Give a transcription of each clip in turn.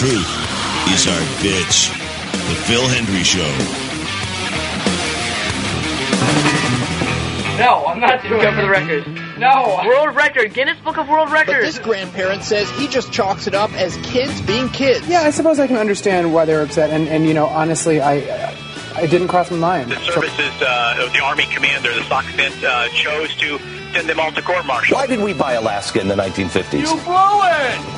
Truth is our bitch. The Phil Hendry Show. No, I'm not doing it for the record. No. World record, Guinness Book of World Records. But this grandparent says he just chalks it up as kids being kids. Yeah, I suppose I can understand why they're upset. And you know, honestly, I didn't cross my mind. The services, the Army commander, the SOCCENT, chose to send them all to court-martial. Why did we buy Alaska in the 1950s? You blew it!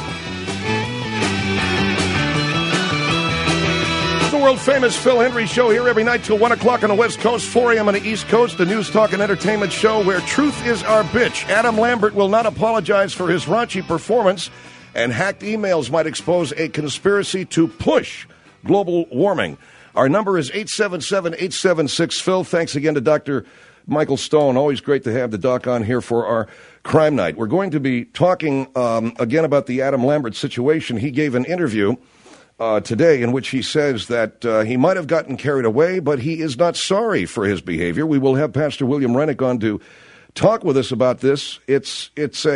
The world-famous Phil Hendry Show here every night till 1 o'clock on the West Coast, 4 a.m. on the East Coast, the news, talk, and entertainment show where truth is our bitch. Adam Lambert will not apologize for his raunchy performance, and hacked emails might expose a conspiracy to push global warming. Our number is 877-876-PHIL. Thanks again to Dr. Michael Stone. Always great to have the doc on here for our crime night. We're going to be talking again about the Adam Lambert situation. He gave an interview today in which he says that he might have gotten carried away, but he is not sorry for his behavior. We will have Pastor William Rennick on to talk with us about this. It's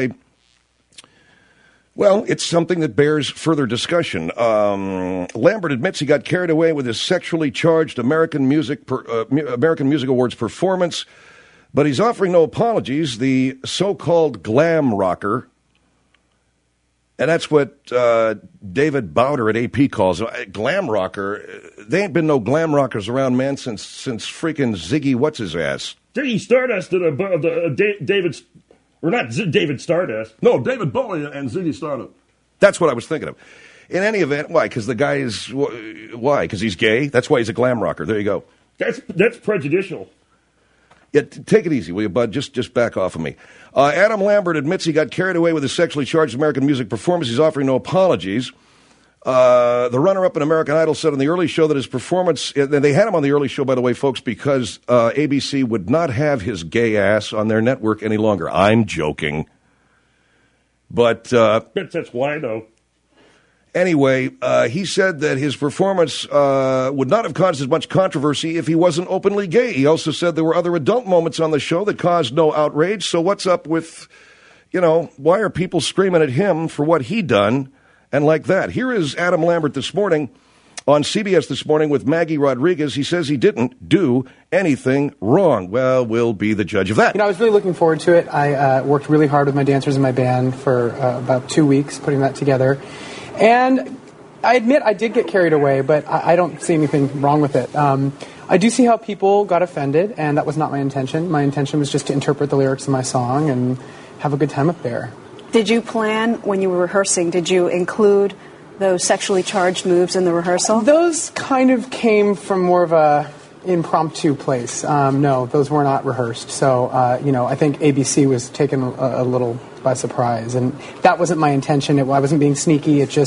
something that bears further discussion. Lambert admits he got carried away with his sexually charged American Music Awards performance, but he's offering no apologies. The so-called glam rocker, and that's what David Bowder at AP calls it, glam rocker. There ain't been no glam rockers around, man, since freaking Ziggy what's-his-ass. Ziggy Stardust did David... Or not David Stardust. No, David Bowie and Ziggy Stardust. That's what I was thinking of. In any event, why? Because the guy is... Why? Because he's gay? That's why he's a glam rocker. There you go. That's prejudicial. Yeah, take it easy, will you, bud? Just back off of me. Adam Lambert admits he got carried away with his sexually charged American music performance. He's offering no apologies. The runner-up in American Idol said on the early show that his performance... And they had him on the early show, by the way, folks, because ABC would not have his gay ass on their network any longer. I'm joking. But... That's why, though. Anyway, he said that his performance would not have caused as much controversy if he wasn't openly gay. He also said there were other adult moments on the show that caused no outrage. So what's up with, why are people screaming at him for what he done and like that? Here is Adam Lambert this morning on CBS This Morning with Maggie Rodriguez. He says he didn't do anything wrong. Well, we'll be the judge of that. I was really looking forward to it. I worked really hard with my dancers in my band for about 2 weeks putting that together. And I admit I did get carried away, but I don't see anything wrong with it. I do see how people got offended, and that was not my intention. My intention was just to interpret the lyrics of my song and have a good time up there. Did you plan, when you were rehearsing, did you include those sexually charged moves in the rehearsal? Those kind of came from more of a impromptu place. No, those were not rehearsed. So, I think ABC was taken a little by surprise. And that wasn't my intention. I wasn't being sneaky. It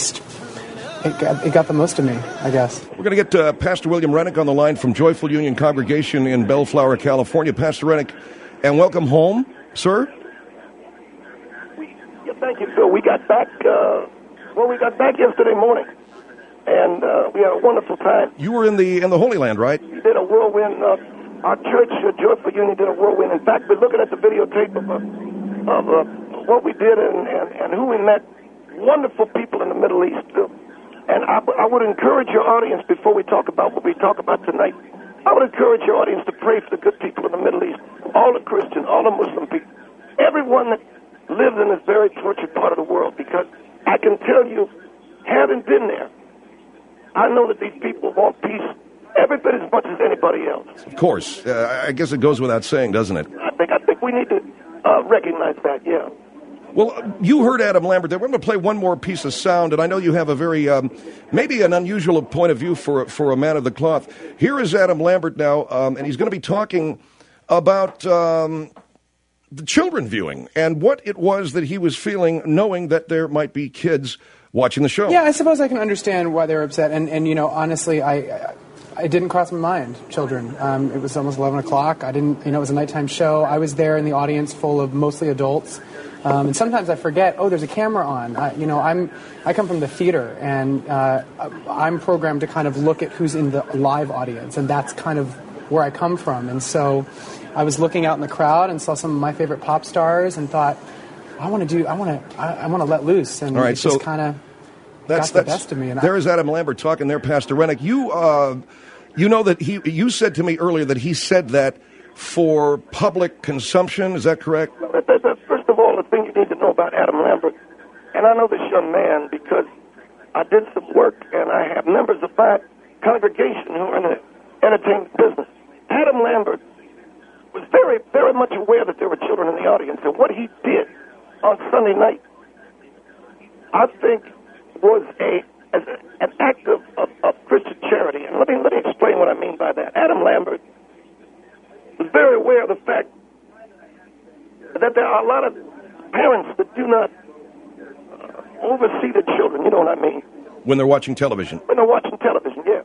got the most of me, I guess. We're going to get Pastor William Rennick on the line from Joyful Union Congregation in Bellflower, California. Pastor Rennick, and welcome home, sir. Thank you, Phil. We got back yesterday morning, and we had a wonderful time. You were in the Holy Land, right? We did a whirlwind. Our church, Joyful Union, did a whirlwind. In fact, we're looking at the videotape of what we did and who we met. Wonderful people in the Middle East, Phil. And I would encourage your audience, before we talk about what we talk about tonight, I would encourage your audience to pray for the good people in the Middle East, all the Christians, all the Muslim people, everyone that lives in this very tortured part of the world, because I can tell you, having been there, I know that these people want peace every bit as much as anybody else. Of course. I guess it goes without saying, doesn't it? I think we need to recognize that, yeah. Well, you heard Adam Lambert there. We're going to play one more piece of sound, and I know you have a very, maybe an unusual point of view for a man of the cloth. Here is Adam Lambert now, and he's going to be talking about the children viewing and what it was that he was feeling knowing that there might be kids watching the show. Yeah, I suppose I can understand why they're upset. And honestly, I didn't cross my mind, children. It was almost 11 o'clock. I didn't, it was a nighttime show. I was there in the audience full of mostly adults. And sometimes I forget, there's a camera on. I come from the theater, and I'm programmed to kind of look at who's in the live audience, and that's kind of where I come from. And so I was looking out in the crowd and saw some of my favorite pop stars and thought, I want to let loose. And all right, so, just kind of got the best of me. And there is Adam Lambert talking there, Pastor Rennick. You know that you said to me earlier that he said that for public consumption. Is that correct? First of all, the thing you need to know about Adam Lambert, and I know this young man because I did some work and I have members of my congregation who are in the entertainment business. Adam Lambert was very, very much aware that there were children in the audience, and what he did on Sunday night, I think, was an act of Christian charity. And let me explain what I mean by that. Adam Lambert was very aware of the fact that there are a lot of parents that do not oversee the children, you know what I mean? When they're watching television. When they're watching television, yeah.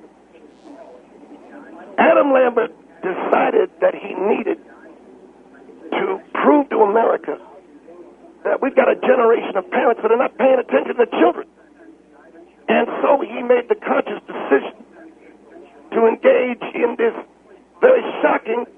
Adam Lambert decided that he needed to prove to America that we've got a generation of parents that are not paying attention to children. And so he made the conscious decision to engage in this very shocking,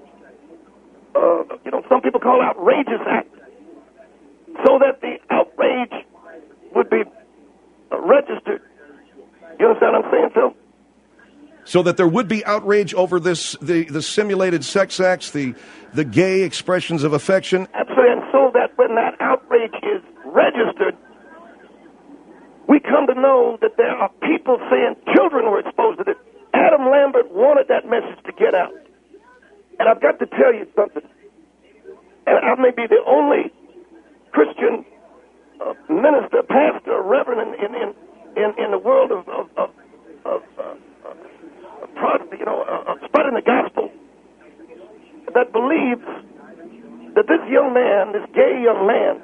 some people call outrageous act, so that the outrage would be registered. You understand what I'm saying, Phil? So that there would be outrage over this, the simulated sex acts, the gay expressions of affection? Absolutely, and so that when that outrage is registered, we come to know that there are people saying children were exposed to this. Adam Lambert wanted that message to get out. And I've got to tell you something. And I may be the only Christian minister, pastor, reverend in the world of spreading the gospel that believes that this young man, this gay young man,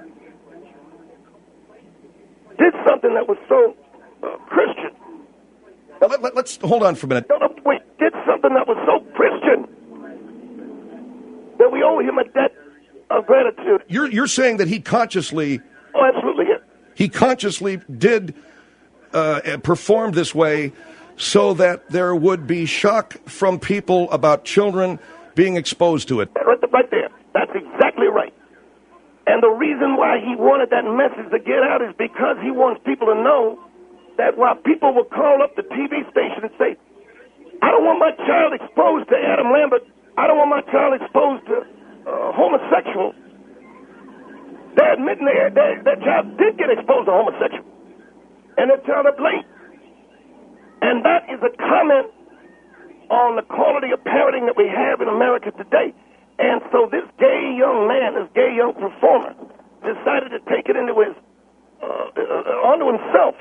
did something that was so Christian. Now, let's hold on for a minute. No, wait, did something that was so Christian that we owe him a debt of gratitude. You're saying that he consciously... Oh, absolutely, yeah. He consciously did perform this way so that there would be shock from people about children being exposed to it. Right there. That's exactly right. And the reason why he wanted that message to get out is because he wants people to know that while people will call up the TV station and say, I don't want my child exposed to Adam Lambert, I don't want my child exposed to homosexuals, they're admitting that child did get exposed to homosexuals. And that child is late. And that is a comment on the quality of parenting that we have in America today. And so this gay young man, this gay young performer, decided to take it into onto himself,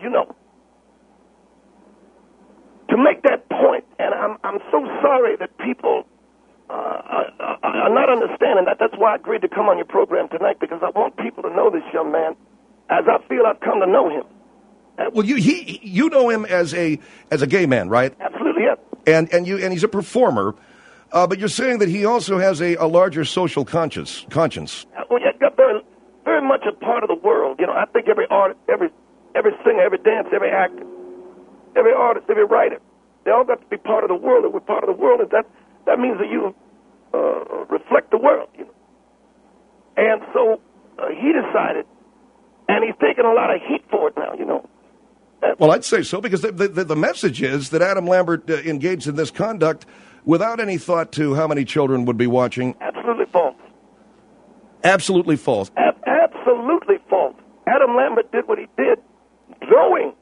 to make that point. And I'm so sorry that people are not understanding that. That's why I agreed to come on your program tonight, because I want people to know this young man as I feel I've come to know him. Well, you know him as a gay man, right? Absolutely, yeah. And he's a performer, but you're saying that he also has a larger social conscience. Well, yeah, very, very much a part of the world. I think every artist, every singer, every dancer, every actor, every artist, every writer, they all got to be part of the world. If we're part of the world, that means that you reflect the world. And so he decided, and he's taking a lot of heat for it now. Well, I'd say so, because the message is that Adam Lambert engaged in this conduct without any thought to how many children would be watching. Absolutely false. Absolutely false. Absolutely false. Adam Lambert did what he did knowing.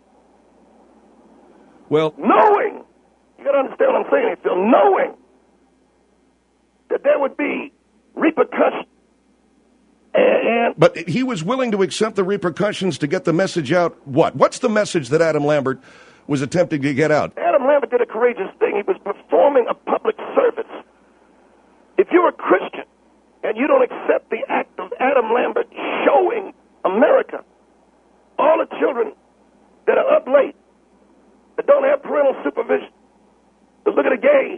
Knowing. You got to understand what I'm saying, Phil. Knowing that there would be repercussions. But he was willing to accept the repercussions to get the message out. What's the message that Adam Lambert was attempting to get out? Adam Lambert did a courageous thing. He was performing a public service. If you're a Christian and you don't accept the act of Adam Lambert showing America, all the children that are up late, that don't have parental supervision, that look at a gay,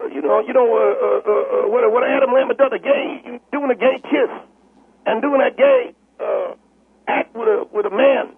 what Adam Lambert does, a gay, doing a gay kiss, and doing that gay act with a man.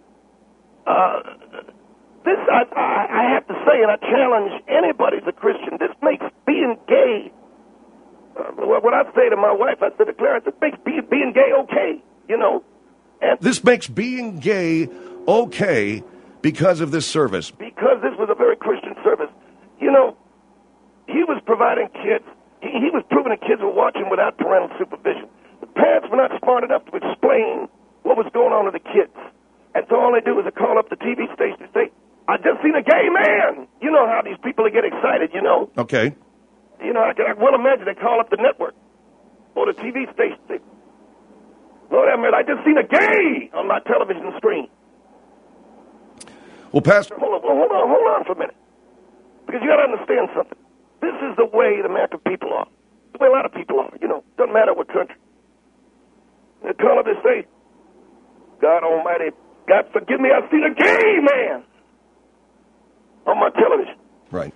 This, I have to say, and I challenge anybody who's a Christian, this makes being gay, what I say to my wife, I said to Clarence, this makes being gay okay, And this makes being gay okay because of this service. Because this was a very Christian service. You know, he was providing kids. He was proving that kids were watching without parental supervision. The parents were not smart enough to explain what was going on to the kids. And so all they do is they call up the TV station and say, I just seen a gay man. You know how these people get excited, you know. Okay. You know, I well imagine they call up the network or the TV station. They, Lord have mercy, I just seen a gay on my television screen. Well, Pastor... Hold on for a minute. Because you got to understand something. This is the way the American people are. The way a lot of people are, you know. Doesn't matter what country. They call up and say, God almighty, God forgive me, I've seen a gay man on my television. Right.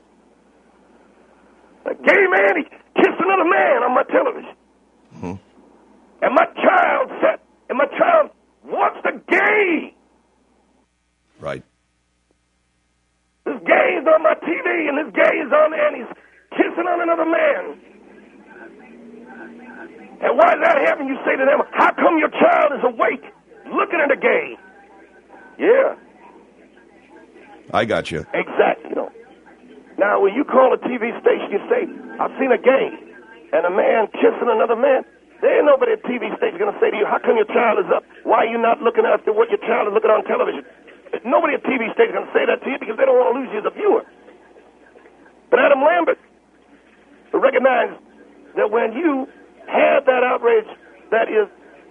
A gay man, he kissed another man on my television. Mm-hmm. And my child said, and my child wants the gay. Right. This gay is on my TV, and this gay is on there, and he's kissing on another man. And why is that happening? You say to them, how come your child is awake looking at a gay? Yeah. I got you. Exactly. You know. Now, when you call a TV station, you say, I've seen a gay and a man kissing another man. There ain't nobody at TV station going to say to you, how come your child is up? Why are you not looking after what your child is looking on television? Nobody at TV station is going to say that to you because they don't want to lose you as a viewer. But Adam Lambert recognized that when you have that outrage that is,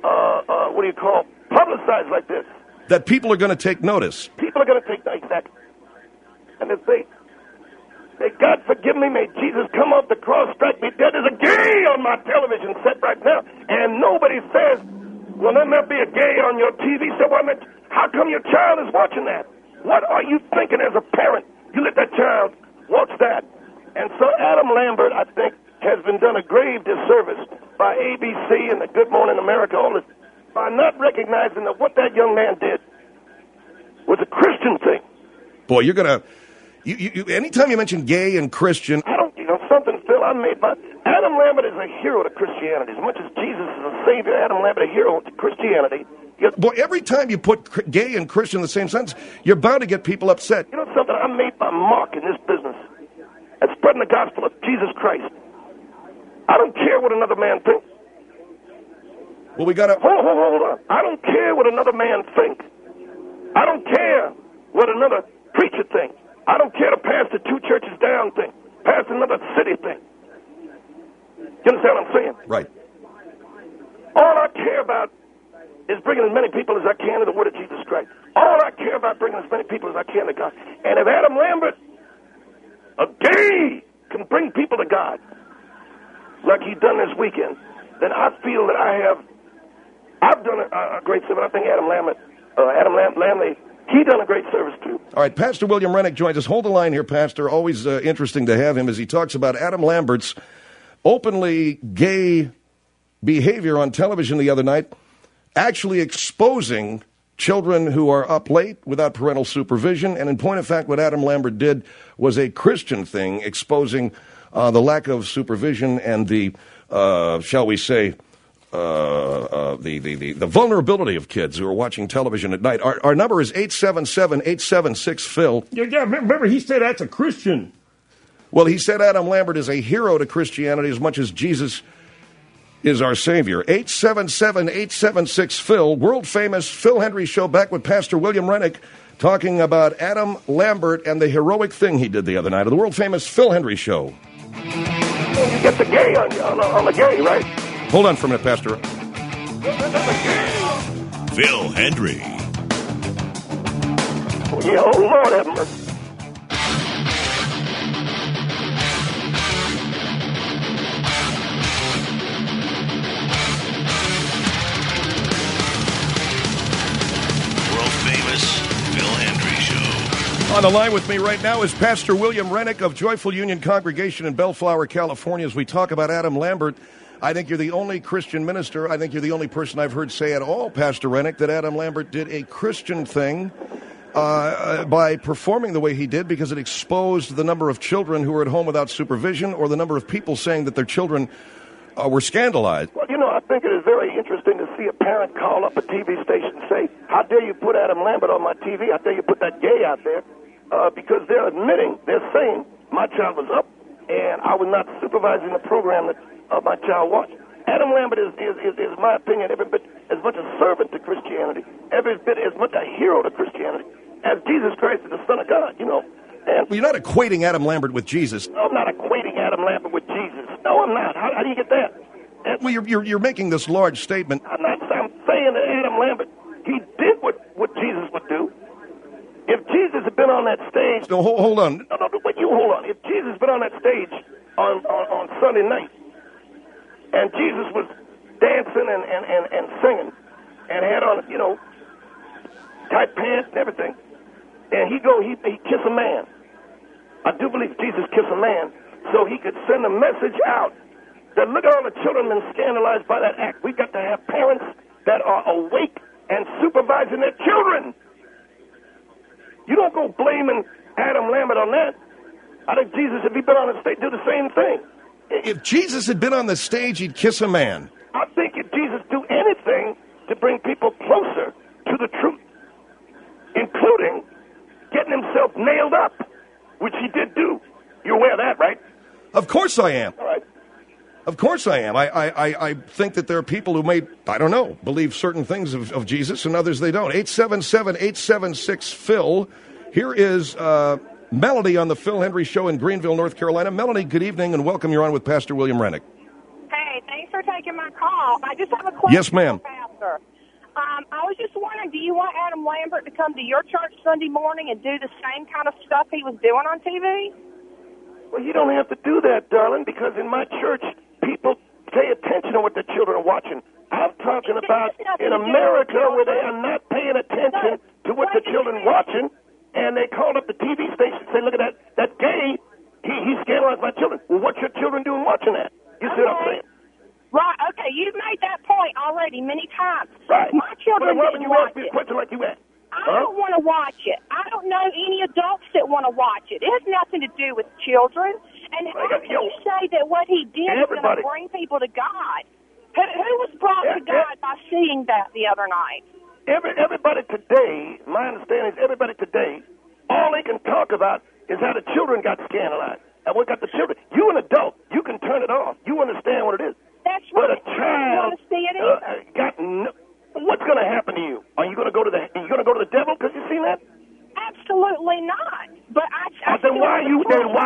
publicized like this. That people are going to take notice. People are going to take notice, exactly. And they say, God forgive me, may Jesus come off the cross, strike me dead. There's a gay on my television set right now. And nobody says, well, there might be a gay on your TV set. Well, how come your child is watching that? What are you thinking as a parent? You let that child watch that. And so Adam Lambert, I think, has been done a grave disservice by ABC and the Good Morning America, all this, by not recognizing that what that young man did was a Christian thing. Boy, you're going to... You anytime you mention gay and Christian... Something, Phil, I'm made by... Adam Lambert is a hero to Christianity. As much as Jesus is a savior, Adam Lambert a hero to Christianity. Boy, every time you put gay and Christian in the same sentence, you're bound to get people upset. You know something? I'm made by Mark in this business. At spreading the gospel of Jesus Christ. I don't care what another man thinks. Well, we got to... Hold on. I don't care what another man thinks. I don't care what another preacher thinks. I don't care to pass the two churches down thing. Pass another city thing. You understand what I'm saying? Right. All I care about is bringing as many people as I can to the word of Jesus Christ. All I care about bringing as many people as I can to God. And if Adam Lambert, a gay, can bring people to God, like he's done this weekend, then I feel that I've done a great service. I think Adam Lambert, he done a great service too. All right, Pastor William Rennick joins us. Hold the line here, Pastor. Always interesting to have him as he talks about Adam Lambert's openly gay behavior on television the other night, actually exposing children who are up late without parental supervision. And in point of fact, what Adam Lambert did was a Christian thing, exposing the lack of supervision and the, shall we say, the vulnerability of kids who are watching television at night. Our number is 877-876-PHIL. Yeah, remember he said that's a Christian. Well, he said Adam Lambert is a hero to Christianity as much as Jesus is our Savior. 877-876-PHIL. World-famous Phil Hendrie Show, back with Pastor William Rennick talking about Adam Lambert and the heroic thing he did the other night of the world-famous Phil Hendrie Show. You get the gay on the gay, right? Hold on for a minute, Pastor. Phil Hendrie. Yeah, oh, Lord have mercy. World-famous Phil Hendrie Show. On the line with me right now is Pastor William Rennick of Joyful Union Congregation in Bellflower, California, as we talk about Adam Lambert. I think you're the only Christian minister, I think you're the only person I've heard say at all, Pastor Rennick, that Adam Lambert did a Christian thing by performing the way he did, because it exposed the number of children who were at home without supervision, or the number of people saying that their children were scandalized. Well, I think it is very interesting to see a parent call up a TV station and say, how dare you put Adam Lambert on my TV? How dare you put that gay out there? Because they're saying my child was up and I was not supervising the program that my child watched. Adam Lambert is my opinion, every bit as much a servant to Christianity, every bit as much a hero to Christianity as Jesus Christ is the Son of God, And well, you're not equating Adam Lambert with Jesus. No, I'm not equating Adam Lambert with Jesus. No, I'm not. How do you get that? Well, you're making this large statement. I'm saying that Adam Lambert, he did what Jesus would do. If Jesus had been on that stage... No, hold on. No, wait, you hold on. If Jesus had been on that stage on Sunday night, and Jesus was dancing and singing, and had on, tight pants and everything, and he kiss a man. I do believe Jesus kissed a man so he could send a message out that look at all the children been scandalized by that act. We got to have parents that are awake and supervising their children. You don't go blaming Adam Lambert on that. I think Jesus, if he'd been on the stage, do the same thing. If Jesus had been on the stage, he'd kiss a man. I think if Jesus do anything to bring people closer to the truth, including getting himself nailed up, which he did do. You're aware of that, right? Of course I am. All right. Of course I am. I think that there are people who may, I don't know, believe certain things of Jesus and others they don't. 877-876-PHIL. Here is Melody on the Phil Hendry Show in Greenville, North Carolina. Melody, good evening and welcome. You're on with Pastor William Rennick. Hey, thanks for taking my call. I just have a question. Yes, ma'am. Pastor. I was just wondering, do you want Adam Lambert to come to your church Sunday morning and do the same kind of stuff he was doing on TV? Well, you don't have to do that, darling, because in my church, people pay attention to what the children are watching. I'm talking about in America where they are not paying attention to what the children are watching, and they called up the TV station and say, look at that gay, he scandalized my children. Well, what's your children doing watching that? You see what I'm saying? Right, okay, you've made that point already many times. Right. My children didn't watch it. You ask me a question like you asked. I don't want to watch it. I don't know any adults that want to watch it. It has nothing to do with children. And how can you say that what he did was going to bring people to God? Who was brought to God by seeing that the other night? Everybody today, my understanding is everybody today, all they can talk about is how the children got scandalized. And what got the children? You an adult, you can turn it off. You understand what it is. That's right. But a child what's going to happen to you? Are you going to go to the devil because you've seen that? Absolutely not. But then why are you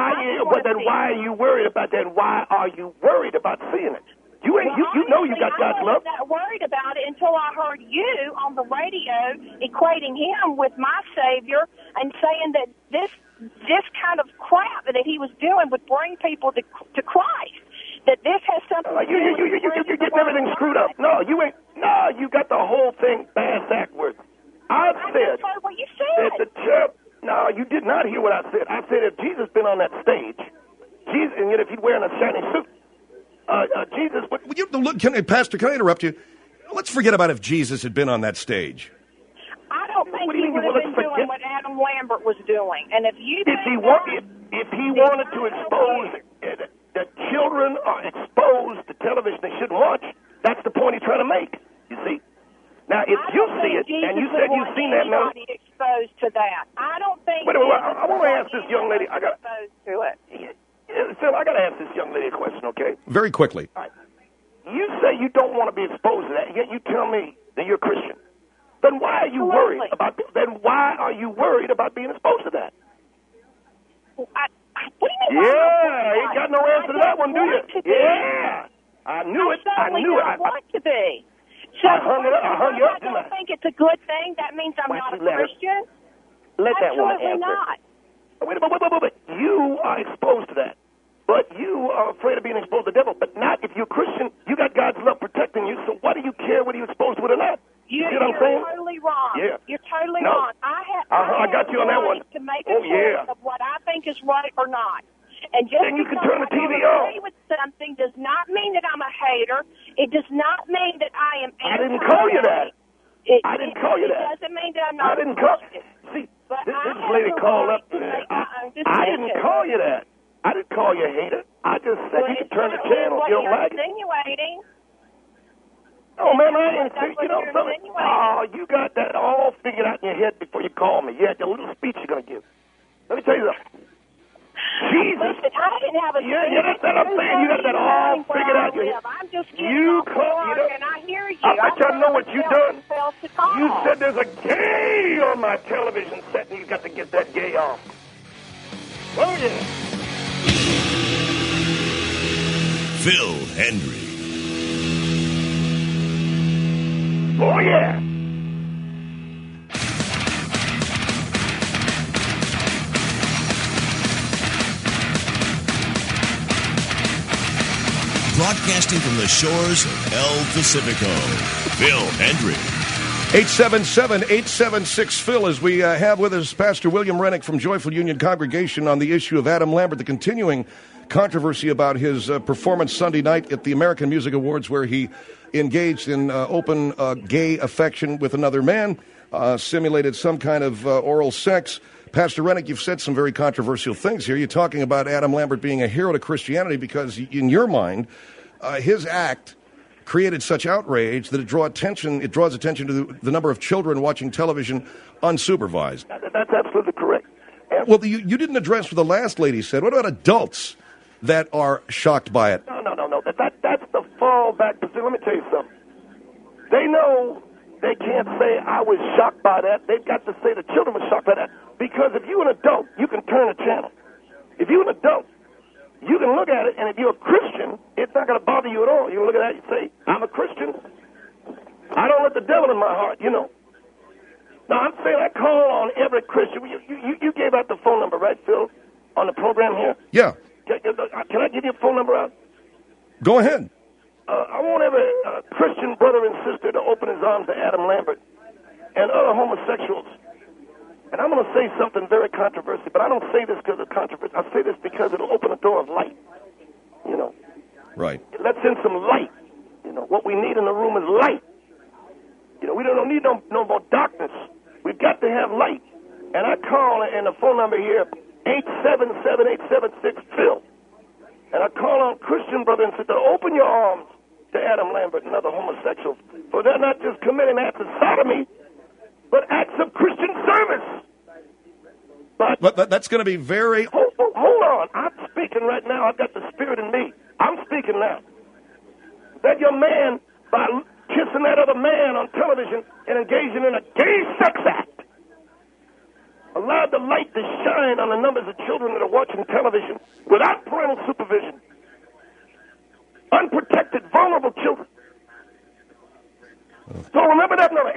worried about that? Why are you worried about seeing it? You know you got God's love. I was not worried about it until I heard you on the radio equating him with my Savior and saying that this kind of crap that he was doing would bring people to Christ. That this has something to do with you're getting everything screwed up. No, you ain't. No, you got the whole thing backwards. I said heard what you said. That the church. No, you did not hear what I said. I said if Jesus been on that stage, Jesus, and yet if he's wearing a shiny suit, Jesus. Pastor, can I interrupt you? Let's forget about if Jesus had been on that stage. I don't think he would have been doing what Adam Lambert was doing. And if he wanted to expose that children are exposed to television they shouldn't watch, that's the point he's trying to make. You see? Now, if you see it, and you said you've seen that, now exposed to that, I don't think. Wait, I want to ask this young lady. Exposed to it. Phil, I got to ask this young lady a question, okay? Very quickly. All right. You say you don't want to be exposed to that, yet you tell me that you're a Christian. Then why are you worried about? Then why are you worried about being exposed to that? What do you mean? You got no answer to that one, do you? Yeah, I knew it. I want to be. So I hung you up. I don't think it's a good thing. That means I'm not a Christian. Let that woman answer. Absolutely not. Wait. You are exposed to that. But you are afraid of being exposed to the devil. But not if you're Christian. You got God's love protecting you. So why do you care whether you're exposed to it or not? You see what I'm saying? You're totally wrong. Yeah. You're totally wrong. I got you on that one. To make a choice of what I think is right or not. And just then you can turn the TV off. Agree with something does not mean that I'm a hater. It does not mean that I am. I didn't call you that. I didn't call you that. It doesn't mean that I'm not. I didn't call. See, this lady called up. I didn't call you that. I didn't call you a hater. I just said you can turn the channel if you don't like it. Insinuating. Oh, man, I didn't think, you know something? Oh, you got that all figured out in your head before you called me. You had your little speech you're going to give. Let me tell you something. Jesus. Listen, I didn't have a that's what I'm saying. You got that all figured out in your head. I'm just getting off work, and I hear you. I bet you know what you done. You You said there's a gay on my television set, and you got to get that gay off. Oh, yeah. Phil Hendrie. Oh, yeah. Broadcasting from the shores of El Pacifico, Phil Hendrie. 877-876-PHIL, as we have with us Pastor William Rennick from Joyful Union Congregation on the issue of Adam Lambert, the continuing controversy about his performance Sunday night at the American Music Awards, where he engaged in open gay affection with another man, simulated some kind of oral sex. Pastor Rennick, you've said some very controversial things here. You're talking about Adam Lambert being a hero to Christianity because, in your mind, his act created such outrage that it draws attention to the number of children watching television unsupervised. That's absolutely correct. Well, you didn't address what the last lady said. What about adults that are shocked by it? No. That's the fallback position. Let me tell you something. They know they can't say I was shocked by that. They've got to say the children were shocked by that. Because if you're an adult, you can turn the channel. If you're an adult, you can look at it, and if you're a Christian, it's not going to bother you at all. You can look at that and say, I'm a Christian. I don't let the devil in my heart, you know. Now, I'm saying I call on every Christian. You gave out the phone number, right, Phil, on the program here? Yeah. Can I give you a phone number out? Go ahead. I want every Christian brother and sister to open his arms to Adam Lambert and other homosexuals. And I'm going to say something very controversial, but I don't say this because of controversy. I say this because it'll open a door of light, you know. Right. It lets in some light. You know, what we need in the room is light. You know, we don't need no more darkness. We've got to have light. And I call, and the phone number here, 877-876-PHIL. And I call on Christian brothers and sisters to open your arms to Adam Lambert and other homosexuals. For they're not just committing acts of sodomy, but acts of Christian service. But that's going to be very... Hold on. I'm speaking right now. I've got the Spirit in me. I'm speaking now. That your man, by kissing that other man on television and engaging in a gay sex act, allowed the light to shine on the numbers of children that are watching television without parental supervision. Unprotected, vulnerable children. So remember that number,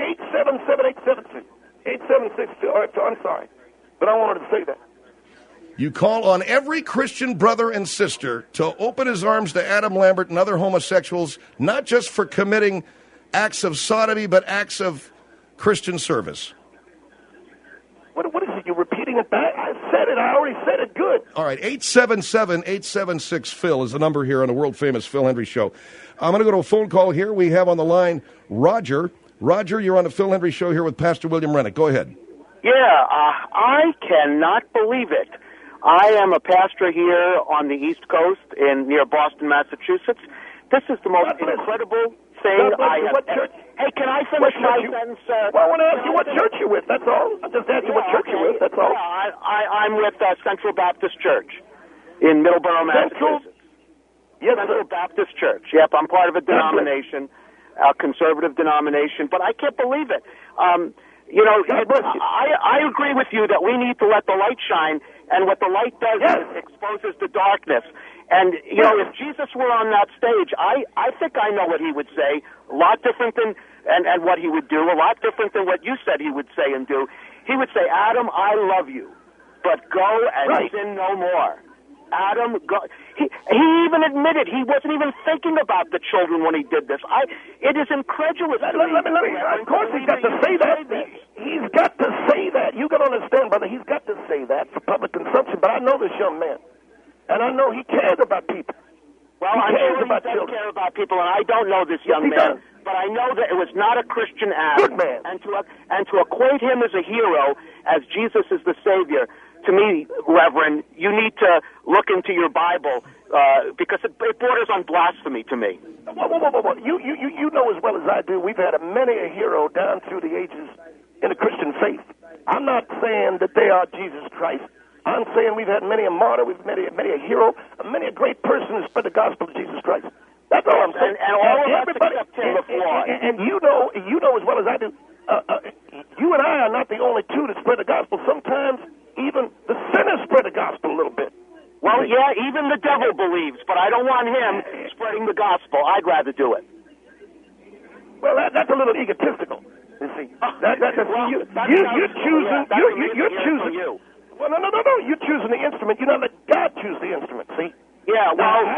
877-876. All right, so I'm sorry, but I wanted to say that. You call on every Christian brother and sister to open his arms to Adam Lambert and other homosexuals, not just for committing acts of sodomy, but acts of Christian service. What is it? You're repeating it back? I said it. I already said it good. All right, 877-876-PHIL is the number here on the world-famous Phil Hendrie Show. I'm going to go to a phone call here. We have on the line Roger. Roger, you're on the Phil Hendrie Show here with Pastor William Rennick. Go ahead. Yeah, I cannot believe it. I am a pastor here on the East Coast near Boston, Massachusetts. This is the most incredible thing I have ever... Hey, can I finish my sentence, sir? Well, I want to ask you what church you're with, that's all. I just asked you what church you're with, that's all. Yeah, I'm with Central Baptist Church in Middleborough, Massachusetts. Yes, Central Baptist Church. Yep, I'm part of a denomination, a conservative denomination, but I can't believe it. You know, I agree with you that we need to let the light shine, and what the light does is it exposes the darkness. And, you know, if Jesus were on that stage, I think I know what he would say, a lot different than, and what he would do, a lot different than what you said he would say and do. He would say, Adam, I love you, but go and sin no more. Adam, go. He even admitted he wasn't even thinking about the children when he did this. It is incredulous. Let me, of course he's got to say that. He's got to say that. You got to understand, brother, he's got to say that for public consumption. But I know this young man, and I know he cares about people. Well, I'm sure he does care about people, and I don't know this young man, but I know that it was not a Christian act. Good man. And to equate him as a hero, as Jesus is the Savior, to me, Reverend, you need to look into your Bible because it borders on blasphemy to me. Whoa. You know as well as I do, we've had many a hero down through the ages in the Christian faith. I'm not saying that they are Jesus Christ. I'm saying we've had many a martyr, we've had many a hero, many a great person who spread the gospel of Jesus Christ. That's all I'm saying. And all of us except Tim the Flawed. And you know as well as I do, you and I are not the only two that spread the gospel. Sometimes even the sinners spread the gospel a little bit. Well, yeah, even the devil believes, but I don't want him spreading the gospel. I'd rather do it. Well, that's a little egotistical. You see, you're choosing. You. Well, no. You're choosing the instrument. You know, let God choose the instrument. See? Yeah. Well,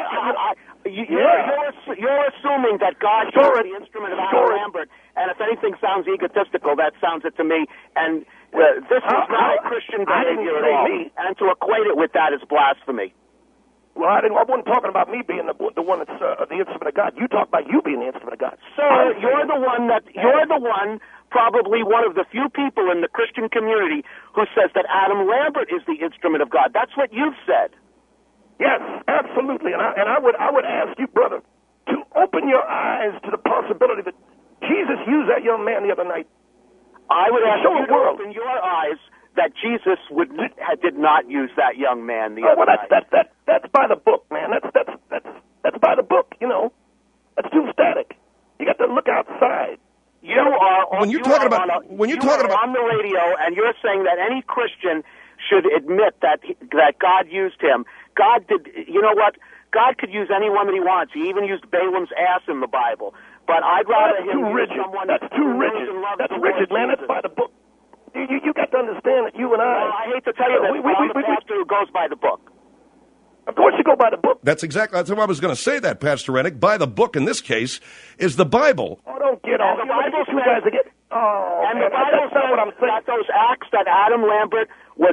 you're assuming that God chose the instrument of Adam Lambert, and if anything sounds egotistical, that sounds it to me. And this is not a Christian behavior at all. And to equate it with that is blasphemy. Well, I wasn't talking about me being the one that's the instrument of God. You talk about you being the instrument of God. Sir, you're the one, probably one of the few people in the Christian community who says that Adam Lambert is the instrument of God. That's what you've said. Yes, absolutely. And I would ask you, brother, to open your eyes to the possibility that Jesus used that young man the other night. I would ask you to open your eyes that Jesus did not use that young man the other night. That's by the book, man. That's by the book. You know, that's too static. You got to look outside. You are when you're talking about on the radio, and you're saying that any Christian should admit that God used him. God did. You know what? God could use anyone that He wants. He even used Balaam's ass in the Bible. But I'd rather him use someone. That's too rigid. That's rigid, man. That's by the book. You got to understand that you and I. Well, I hate to tell you that I'm a pastor who goes by the book. Of course you go by the book. That's what I was going to say, that, Pastor Rennick. By the book, in this case, is the Bible. Oh, don't get off. The Bible says, and the Bible says that those acts that Adam Lambert was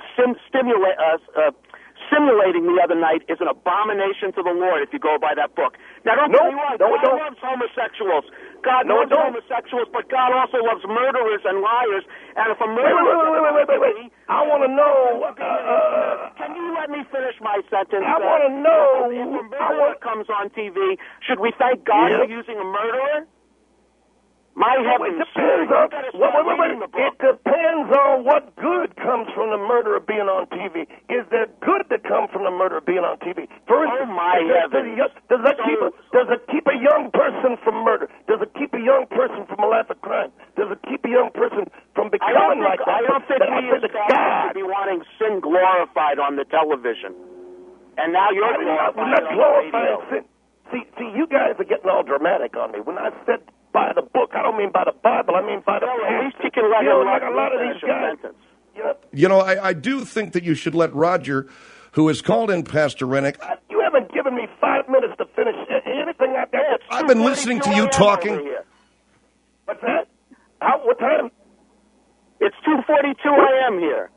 simulating the other night is an abomination to the Lord if you go by that book. Now, don't get me wrong. God loves homosexuals. God loves homosexuals, but God also loves murderers and liars. And if a murderer... Wait. I want to know... can you let me finish my sentence? I want to know... If a murderer comes on TV, should we thank God for using a murderer? My heavens, it depends on it depends on what good comes from the murderer being on TV. Is there good that comes from the murderer being on TV? First, does it keep a young person from murder? Does it keep a young person from a life of crime? Does it keep a young person from becoming like that? I don't think we as God should be wanting sin glorified on the television. And now you're glorifying sin. See, you guys are getting all dramatic on me. When I said by the book, I don't mean by the Bible. I mean by the. At least you can let like a lot of these guys. You know, I do think that you should let Roger, who has called in, Pastor Rennick. You haven't given me 5 minutes to finish anything like that. I've been listening to you talking. What's that? What time? It's 2:42 a.m. here.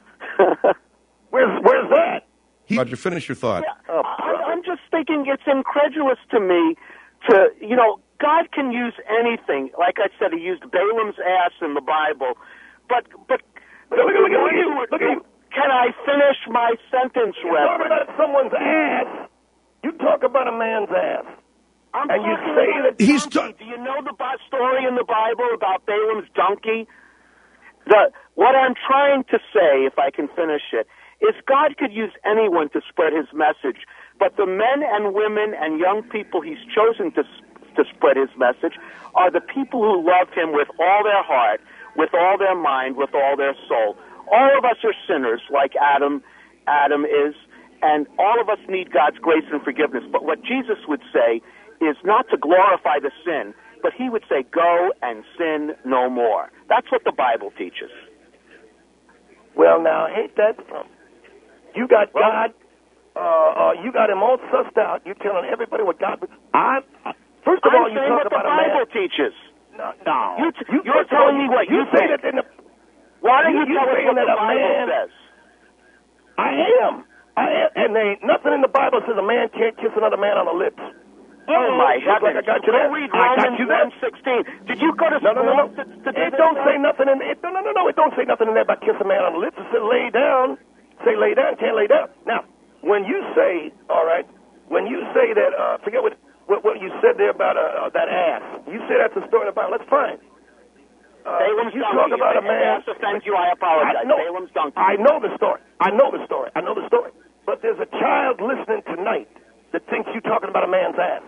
Where's that? Roger, finish your thought. Yeah, I'm just thinking it's incredulous to me to, God can use anything. Like I said, He used Balaam's ass in the Bible. But look at you. Can I finish my sentence, Reverend? You talk about someone's ass. You talk about a man's ass. And you say that he's do you know the story in the Bible about Balaam's donkey? What I'm trying to say, if I can finish it, is God could use anyone to spread His message, but the men and women and young people He's chosen to spread His message are the people who love Him with all their heart, with all their mind, with all their soul. All of us are sinners like Adam is, and all of us need God's grace and forgiveness. But what Jesus would say is not to glorify the sin, but He would say, go and sin no more. That's what the Bible teaches. Well, now, ain't that you got God, you got Him all sussed out. You're telling everybody what God... First of all, you talk about a man... the Bible teaches. No. You're telling me what you think. Why don't you tell us what the Bible says? I am. And there ain't nothing in the Bible that says a man can't kiss another man on the lips. Oh, my heavens. Like I got you there. Read Romans 1:16. Did you go to school? No. It don't say nothing in... No. It don't say nothing in there about kiss a man on the lips. It says lay down. say lay down, can't lay down. Now, when you say, all right, when you say that, forget what you said there about that ass. You say that's a story about. That's fine. Balaam's you donkey. talk about a man. If offends you, I apologize. Balaam's donkey. I know the story. I know the story. But there's a child listening tonight that thinks you're talking about a man's ass.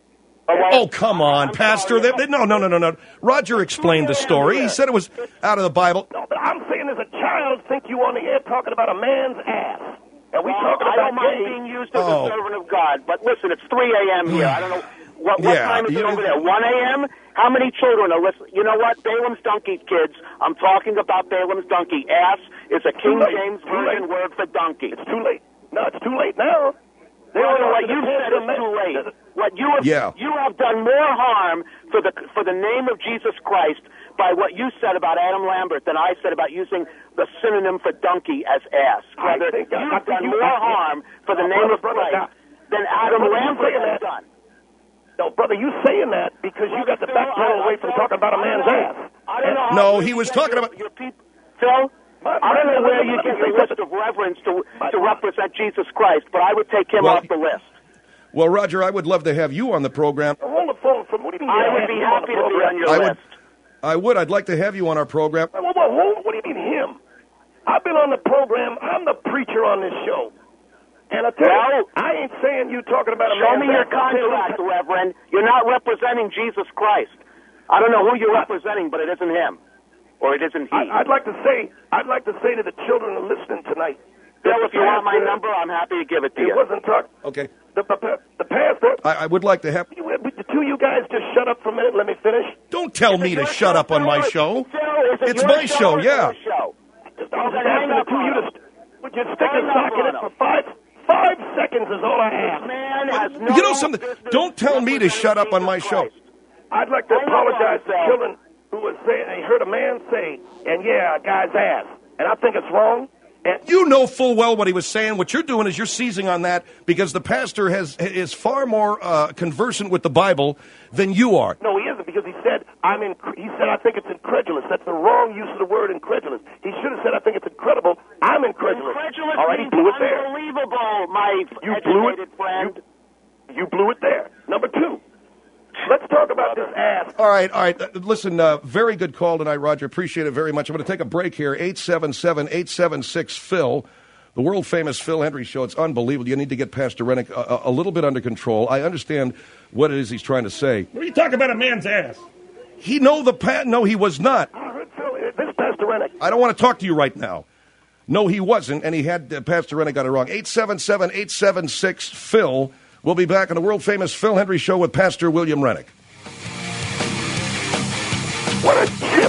Oh, come on, Pastor. No. Roger explained the story. He said it was out of the Bible. No, but I'm saying there's a child think you on the air talking about a man's ass. And we talking I about don't mind being used as a servant of God. But listen, it's 3 a.m. here. I don't know. What time is it over there? 1 a.m.? How many children are listening? You know what? Balaam's donkey, kids. I'm talking about Balaam's donkey. Ass is a King James Version word for donkey. It's too late. No, it's too late now. What you said is too late. What you have done more harm for the name of Jesus Christ by what you said about Adam Lambert than I said about using the synonym for donkey as ass. Rather, you've done more harm for the name of Christ than Adam Lambert has done. No, brother, you saying that because you got the backbone away from talking about a man's ass. I don't know. No, he was talking about your people, Phil. I don't know where you get the list of reverence to represent Jesus Christ, but I would take him off the list. Well, Roger, I would love to have you on the program. Hold the phone from. What do you mean? I would be happy to be on your list. I would. I'd like to have you on our program. What do you mean him? I've been on the program. I'm the preacher on this show. And I tell you, I ain't saying you talking about a Show me your contract, Reverend. You're not representing Jesus Christ. I don't know who you're representing, but it isn't him. Or it isn't he. I'd like to say to the children who are listening tonight. Bill, if you want my number, I'm happy to give it to you. It wasn't talk. Okay. The pastor. I would like to have. The two of you guys just shut up for a minute. Let me finish. Don't tell me to shut up on my show. It's my show, yeah. Just I was asking the two of you to. Would you stick a sock in it for 5 seconds is all I ask. Man has no you know something? Don't tell me to shut up on my show. I'd like to apologize to children who was saying they heard a man say, and a guy's ass. And I think it's wrong. You know full well what he was saying. What you're doing is you're seizing on that because the pastor is far more conversant with the Bible than you are. No, he isn't, because he said I think it's incredulous. That's the wrong use of the word incredulous. He should have said I think it's incredible. I'm incredulous. Incredulous all right, he blew it there. Unbelievable, my educated friend. You blew it there. Number 2. Let's talk about this ass. All right. Listen, very good call tonight, Roger. Appreciate it very much. I'm going to take a break here. 877-876-PHIL, the world-famous Phil Hendry Show. It's unbelievable. You need to get Pastor Rennick a little bit under control. I understand what it is he's trying to say. What are you talking about a man's ass? No, he was not. I heard Phil, this Pastor Rennick. I don't want to talk to you right now. No, he wasn't, and he had Pastor Rennick got it wrong. 877-876-PHIL. We'll be back on the world-famous Phil Hendry Show with Pastor William Rennick. What a chip!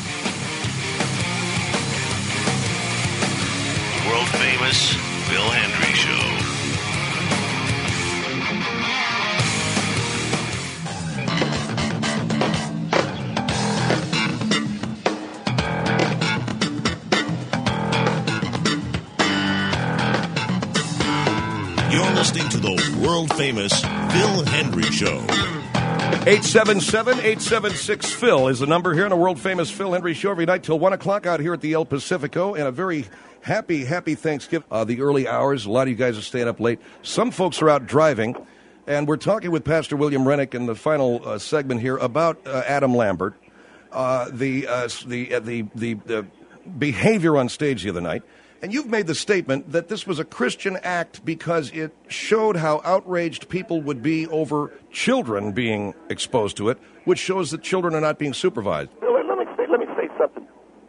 World-famous Phil Hendry Show. You're listening to the world-famous Phil Hendry Show. 877-876-PHIL is the number here on the world-famous Phil Hendry Show every night till 1 o'clock out here at the El Pacifico. And a very happy Thanksgiving. The early hours, a lot of you guys are staying up late. Some folks are out driving. And we're talking with Pastor William Rennick in the final segment here about Adam Lambert, the behavior on stage the other night. And you've made the statement that this was a Christian act because it showed how outraged people would be over children being exposed to it, which shows that children are not being supervised. Let me say something.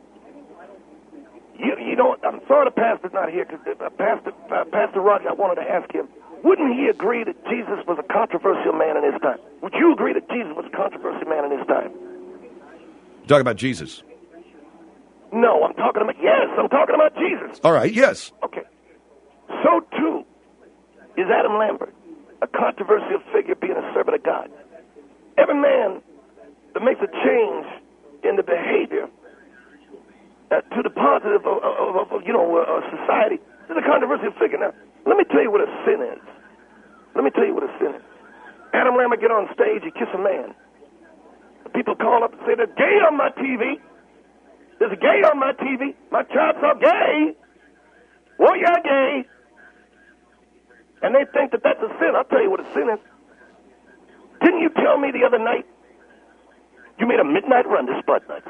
You know, I'm sorry the pastor's not here, because Pastor Roger, I wanted to ask him, wouldn't he agree that Jesus was a controversial man in his time? Would you agree that Jesus was a controversial man in his time? You're talking about Jesus. No, I'm talking about Jesus. All right, yes. Okay. So, too, is Adam Lambert, a controversial figure being a servant of God. Every man that makes a change in the behavior to the positive of society is a controversial figure. Now, let me tell you what a sin is. Adam Lambert get on stage, he kiss a man. People call up and say, there's gay on my TV. There's a gay on my TV. My child saw gay. Well, you're gay. And they think that that's a sin. I'll tell you what a sin is. Didn't you tell me the other night you made a midnight run to Spud Nuts?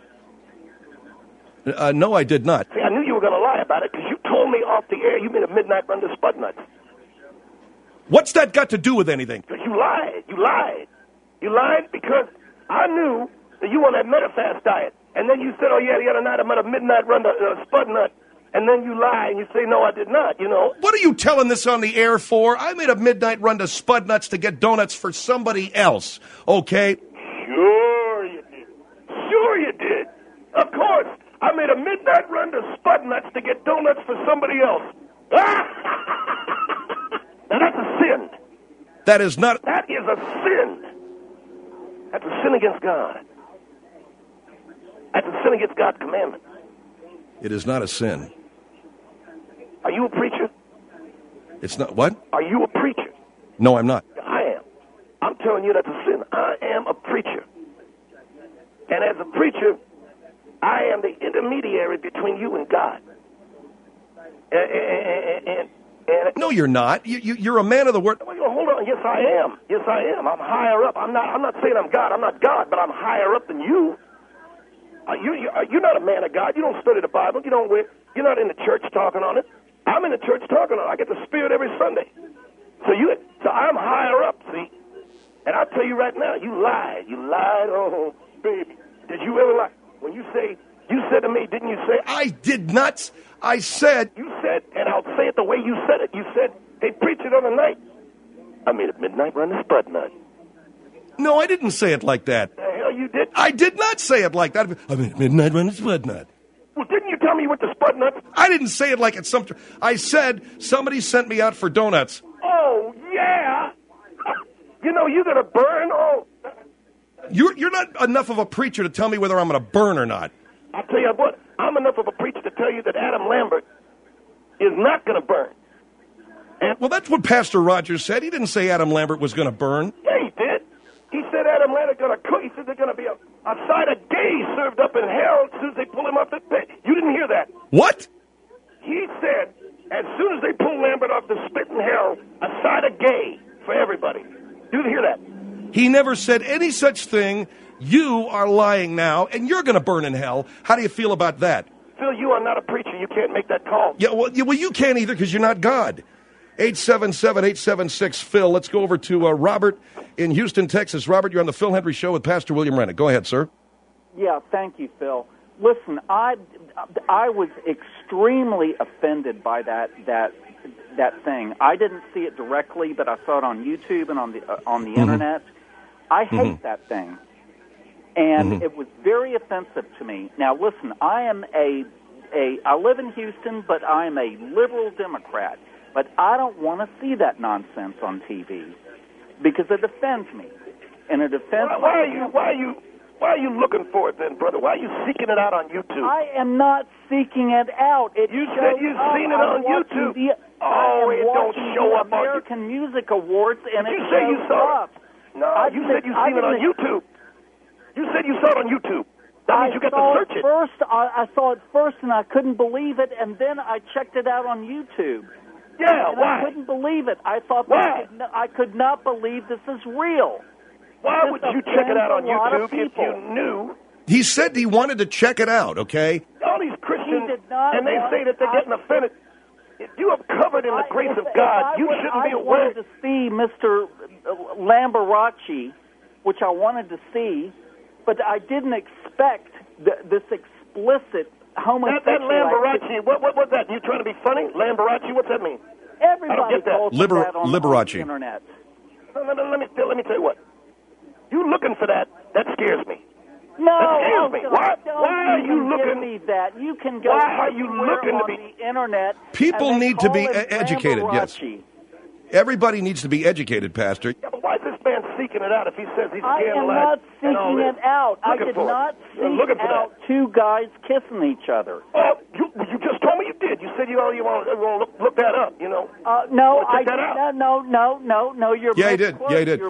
No, I did not. See, I knew you were going to lie about it because you told me off the air you made a midnight run to Spud Nuts. What's that got to do with anything? Because you lied. You lied. You lied because I knew that you were on that Metafast diet. And then you said, oh, yeah, the other night I made a midnight run to Spud Nut. And then you lie and you say, no, I did not, you know. What are you telling this on the air for? I made a midnight run to Spud Nuts to get donuts for somebody else, okay? Sure you did. Sure you did. Of course. I made a midnight run to Spud Nuts to get donuts for somebody else. Now that's a sin. That is not... That is a sin. That's a sin against God. That's a sin against God's commandment. It is not a sin. Are you a preacher? It's not... What? Are you a preacher? No, I'm not. I am. I'm telling you that's a sin. I am a preacher. And as a preacher, I am the intermediary between you and God. And no, you're not. You're a man of the word. Well, hold on. Yes, I am. Yes, I am. I'm higher up. I'm not saying I'm God. I'm not God, but I'm higher up than you. You're not a man of God. You don't study the Bible. You're not in the church talking on it. I'm in the church talking on it. I get the Spirit every Sunday. So I'm higher up, see? And I'll tell you right now, you lied. You lied. Oh, baby. Did you ever lie? When you said to me, didn't you say? I did not. I said. You said, and I'll say it the way you said it. You said, hey, preach it on the night. I made a midnight run to Spud Nut. No, I didn't say it like that. The hell you did? I did not say it like that. I made a midnight run to Spud Nut. Well, didn't you tell me you went to Spud Nut? I didn't say it like it's some... I said somebody sent me out for donuts. Oh, yeah. You're going to burn? Oh. You're not enough of a preacher to tell me whether I'm going to burn or not. I'll tell you what. I'm enough of a preacher to tell you that Adam Lambert is not going to burn. Well, that's what Pastor Rogers said. He didn't say Adam Lambert was going to burn. Yeah, he did. He said Adam Lambert going to cook. He said there's going to be a side of gay served up in hell as soon as they pull him off the spit. You didn't hear that. What? He said as soon as they pull Lambert off the spit in hell, a side of gay for everybody. You didn't hear that. He never said any such thing. You are lying now, and you're going to burn in hell. How do you feel about that? Phil, you are not a preacher. You can't make that call. Yeah, well, you can't either because you're not God. 877-876-PHIL. Let's go over to Robert in Houston, Texas. Robert, you're on the Phil Hendry Show with Pastor William Rennick. Go ahead, sir. Yeah, thank you, Phil. Listen, I was extremely offended by that thing. I didn't see it directly, but I saw it on YouTube and on the Internet. I hate that thing. And it was very offensive to me. Now, listen, I live in Houston, but I am a liberal Democrat. But I don't want to see that nonsense on TV because it offends me. And it offends Why are you looking for it then, brother? Why are you seeking it out on YouTube? I am not seeking it out. You said you've seen it on YouTube. It don't show up on American Music Awards, and it shows you saw up. No, you said you've seen it on YouTube. You said you saw it on YouTube. That means you got to search it. I saw it first, and I couldn't believe it, and then I checked it out on YouTube. Yeah, and why? I couldn't believe it. I thought I could not believe this is real. Why would you check it out on YouTube if you knew? He said he wanted to check it out, okay? All these Christians, and they say that they're getting offended. If you are covered in the grace of God, you shouldn't be aware. I wanted to see Mr. Lamberachi, which I wanted to see, but I didn't expect this explicit homosexual. That Lamberachi, what was that? You trying to be funny? Lamberachi, what's that mean? Everybody calls that on Liberace. the Internet. Let me tell you what. You looking for that scares me. No, that scares me. Why are you looking? Give me that. You can go why are you looking on to be the Internet. People need to be educated. Yes. Everybody needs to be educated, Pastor. Yeah, but why is this man seeking it out if he says he's I am not seeking it out. I did not seek out two guys kissing each other. Oh, you just told me you did. You said you want to look that up, you know. No, I did not. No. You're he did. Yeah, he did.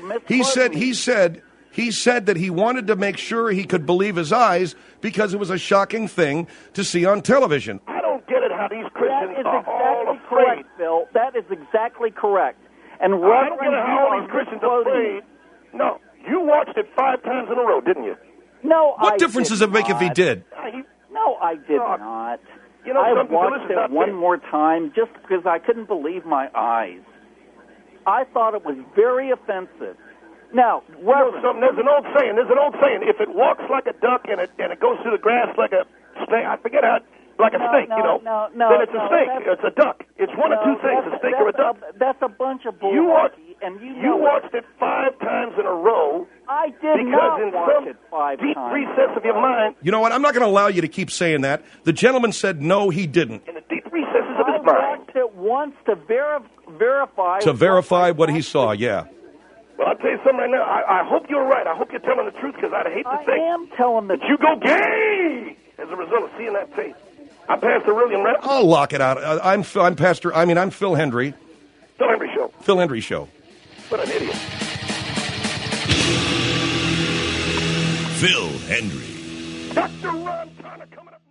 He said that he wanted to make sure he could believe his eyes because it was a shocking thing to see on television. I don't get it how these Christians that is are all exactly afraid. correct, Phil. That is exactly correct. And I don't get Reverend, how all these Christians are afraid. No, you watched it 5 times in a row, didn't you? No, What difference does it make if he did? No, I did not. You know, I something, watched listen, it one more time just because I couldn't believe my eyes. I thought it was very offensive. Now, you know something? There's an old saying. If it walks like a duck and it goes through the grass like a snake, I forget how. Like a snake, you know. Then it's a snake. It's a duck. It's one of two things: a snake or a duck. That's a bunch of bull. You You watched it 5 times in a row. I did not watch it 5 deep times. recess of your mind. You know what? I'm not going to allow you to keep saying that. The gentleman said no, he didn't. In the deep recesses of his I mind. watched it once to verify. To verify what he saw, yeah. Well, I'll tell you something right now. I hope you're right. I hope you're telling the truth because I'd hate to think I am telling the that you go gay as a result of seeing that tape. I'm Pastor William Redden. I'll lock it out. I'm Phil Hendry. Phil Hendry Show. Phil Hendry Show. What an idiot. Phil Hendry. Dr. Ron Connor coming up.